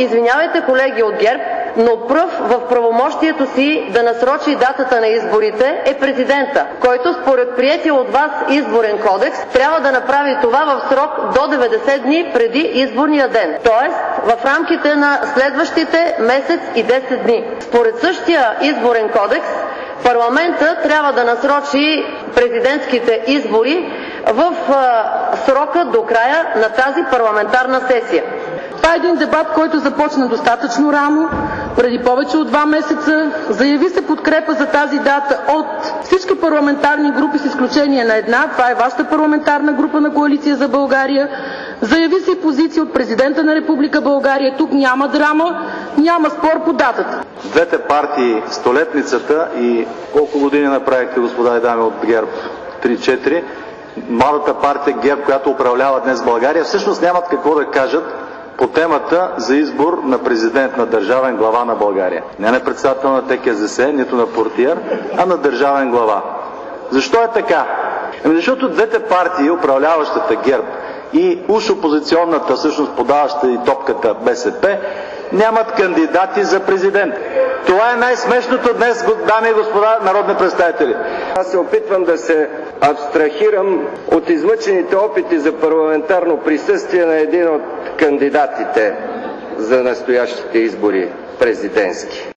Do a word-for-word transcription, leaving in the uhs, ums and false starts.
извинявайте, колеги от ГЕРБ, но пръв в правомощието си да насрочи датата на изборите е президентът, който според приетия от вас Изборен кодекс трябва да направи това в срок до деветдесет дни преди изборния ден, т.е. в рамките на следващите месец и десет дни. Според същия Изборен кодекс парламентът трябва да насрочи президентските избори в а, срока до края на тази парламентарна сесия. Това е един дебат, който започна достатъчно рано, преди повече от два месеца. Заяви се подкрепа за тази дата от всички парламентарни групи с изключение на една. Това е вашата парламентарна група на Коалиция за България. Заяви се и позиция от президента на Република България. Тук няма драма, няма спор по датата. Двете партии, столетницата и колко години направихте, господа и дами от ГЕРБ? три-четири. Младата партия ГЕРБ, която управлява днес България, всъщност нямат какво да кажат по темата за избор на президент, на държавен глава на България. Не на председател на Те Ке Зе Се, нито на портиер, а на държавен глава. Защо е така? Ами защото двете партии, управляващата ГЕРБ и уж опозиционната, всъщност подаваща и топката Бе Се Пе, нямат кандидати за президент. Това е най-смешното днес, дами и господа народни представители. Аз се опитвам да се абстрахирам от измъчените опити за парламентарно присъствие на един от кандидатите за настоящите избори президентски.